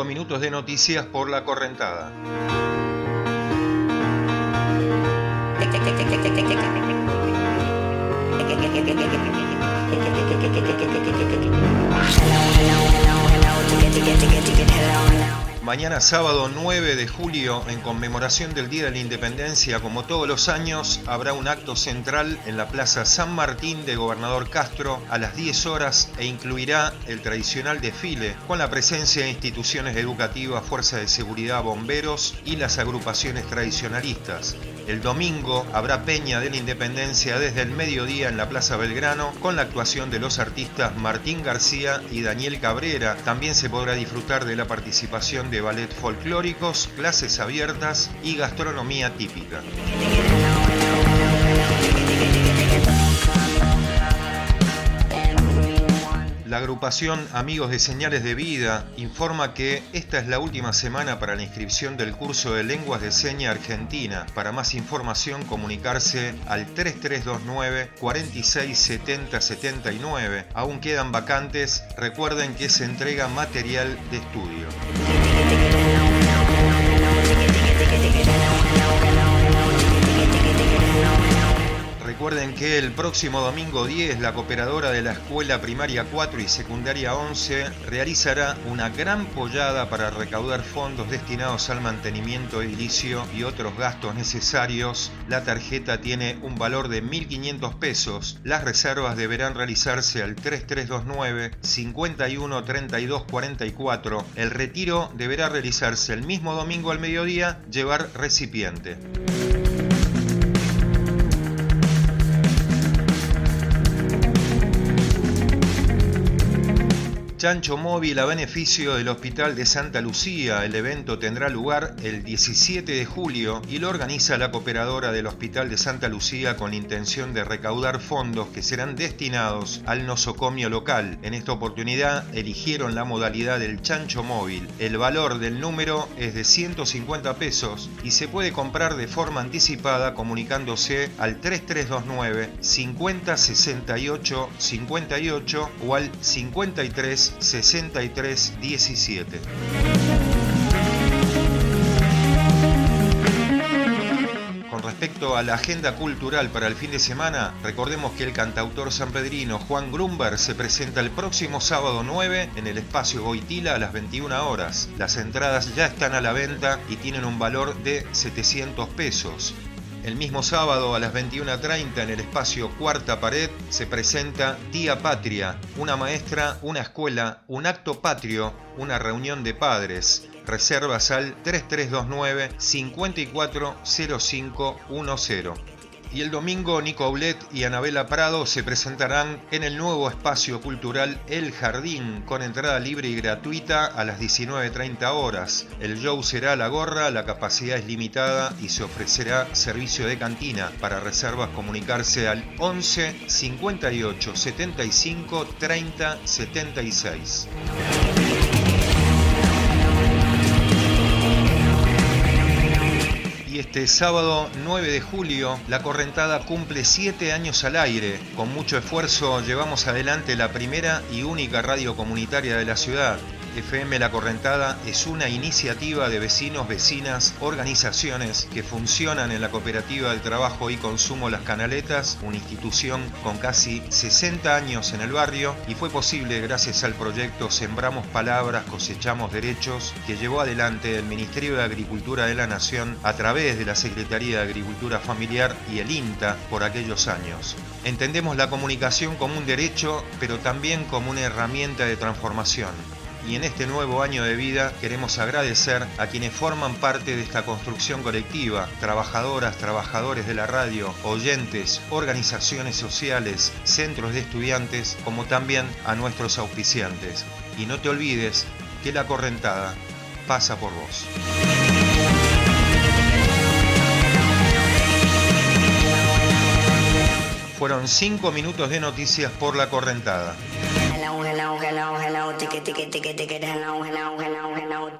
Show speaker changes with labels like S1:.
S1: 5 minutos de noticias por La Correntada. Mañana sábado 9 de julio, en conmemoración del Día de la Independencia, como todos los años, habrá un acto central en la Plaza San Martín de Gobernador Castro a las 10 horas e incluirá el tradicional desfile con la presencia de instituciones educativas, fuerzas de seguridad, bomberos y las agrupaciones tradicionalistas. El domingo habrá Peña de la Independencia desde el mediodía en la Plaza Belgrano con la actuación de los artistas Martín García y Daniel Cabrera. También se podrá disfrutar de la participación de ballet folclóricos, clases abiertas y gastronomía típica. La agrupación Amigos de Señales de Vida informa que esta es la última semana para la inscripción del curso de Lenguas de Seña Argentina. Para más información, comunicarse al 3329 46 70 79. Aún quedan vacantes. Recuerden que se entrega material de estudio. Recuerden que el próximo domingo 10 la cooperadora de la Escuela Primaria 4 y Secundaria 11 realizará una gran pollada para recaudar fondos destinados al mantenimiento edilicio y otros gastos necesarios. La tarjeta tiene un valor de 1.500 pesos. Las reservas deberán realizarse al 3329 51 32 44. El retiro deberá realizarse el mismo domingo al mediodía. Llevar recipiente. Chancho móvil a beneficio del Hospital de Santa Lucía. El evento tendrá lugar el 17 de julio y lo organiza la cooperadora del Hospital de Santa Lucía con la intención de recaudar fondos que serán destinados al nosocomio local. En esta oportunidad eligieron la modalidad del chancho móvil. El valor del número es de 150 pesos y se puede comprar de forma anticipada comunicándose al 3329 50 68 58 o al 53 63 17. Con respecto a la agenda cultural para el fin de semana, recordemos que el cantautor sanpedrino Juan Grumberg se presenta el próximo sábado 9 en el Espacio Boitila a las 21 horas. Las entradas ya están a la venta y tienen un valor de 700 pesos. El mismo sábado a las 21:30 en el espacio Cuarta Pared se presenta Tía Patria, una maestra, una escuela, un acto patrio, una reunión de padres. Reservas al 3329 540510. Y el domingo Nico Aulet y Anabela Prado se presentarán en el nuevo espacio cultural El Jardín con entrada libre y gratuita a las 19:30 horas. El show será a la gorra, la capacidad es limitada y se ofrecerá servicio de cantina. Para reservas comunicarse al 11 58 75 30 76. Este sábado 9 de julio, La Correntada cumple 7 años al aire. Con mucho esfuerzo llevamos adelante la primera y única radio comunitaria de la ciudad. FM La Correntada es una iniciativa de vecinos, vecinas, organizaciones que funcionan en la Cooperativa del Trabajo y Consumo Las Canaletas, una institución con casi 60 años en el barrio, y fue posible gracias al proyecto Sembramos Palabras, Cosechamos Derechos, que llevó adelante el Ministerio de Agricultura de la Nación a través de la Secretaría de Agricultura Familiar y el INTA por aquellos años. Entendemos la comunicación como un derecho, pero también como una herramienta de transformación. Y en este nuevo año de vida queremos agradecer a quienes forman parte de esta construcción colectiva, trabajadoras, trabajadores de la radio, oyentes, organizaciones sociales, centros de estudiantes, como también a nuestros auspiciantes. Y no te olvides que La Correntada pasa por vos. Fueron 5 minutos de noticias por La Correntada.